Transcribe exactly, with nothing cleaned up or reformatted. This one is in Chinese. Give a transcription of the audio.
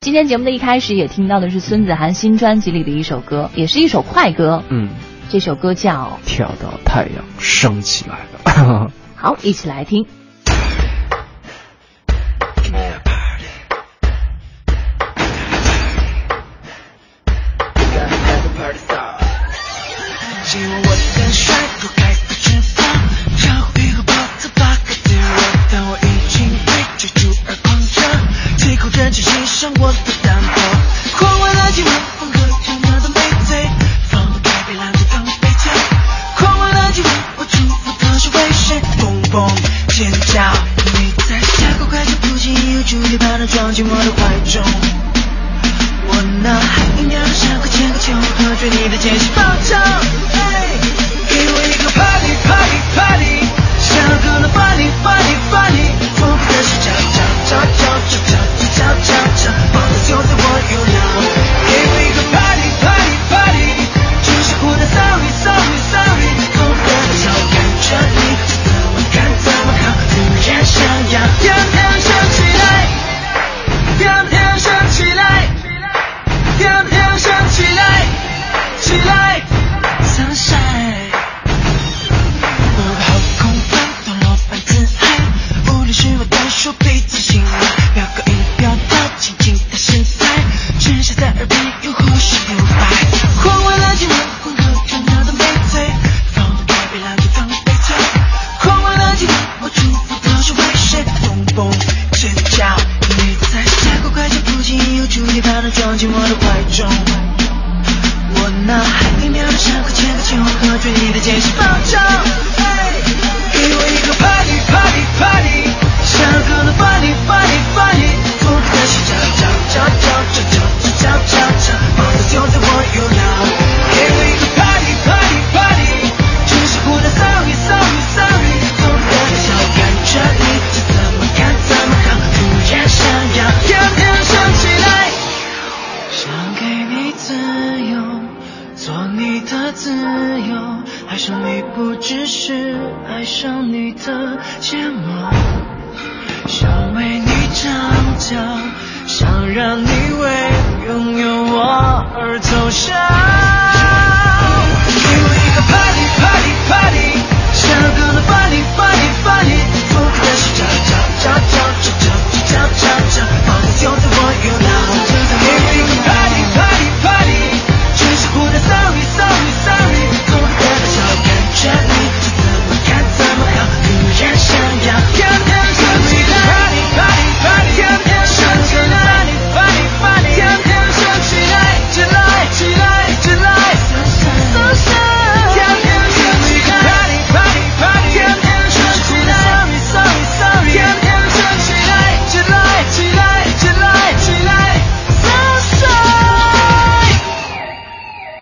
今天节目的一开始也听到的是孙子涵新专辑里的一首歌，也是一首快歌。 嗯， 这首歌叫 《跳到太阳升起来了》。 好，一起来听。 希望我更帅，不该不知道，找一个脖子把个地我，但我已经被追逐而狂热，最后认真欣赏我的单薄，狂妄垃圾我风格真的都没醉，放开被拦住当被推，狂妄垃圾我我祝福他是为谁，蹦蹦尖叫，你在下个快就不经意有注意把它装进我的怀中，我脑海一秒的闪过千个球，喝醉你的艰辛爆炸。给我一个 party party party， 想要可能 funny funny funny， 疯狂的是叫叫叫叫叫叫叫叫叫，放的就在我右脑。给我一个 party party party， 只是哭的 sorry sorry sorry， 疯狂的笑看着你，怎么看怎么看，突然想要跳跳想起来，跳跳想起来，跳跳想起来，起来。Sunshine， 我的后空翻，堕落般自嗨，无论是我单手被自信了，飙高音飙到轻轻的身材，只是在耳边又或是留白，狂妄垃圾我混合着那的美醉，放开被拦住当被推，狂妄垃圾我祝福都是为谁，蹦蹦尖叫，你在下个快就不经意有注意把它装进我的怀中，我脑海一秒的闪过千个球，喝醉你的艰辛爆炸。给我一个 party party party， 想要可能 funny funny funny， 疯狂的心跳跳跳跳跳跳跳跳跳，放的就在我右脑。给我一个 party party party， 只是哭的 sorry sorry sorry， 疯狂的笑看着你，这怎么看怎么看，突然想要跳跳想起来，想给你自由。做你的自由，爱上你不只是爱上你的睫毛，想为你长脚，想让你为拥有我而走向。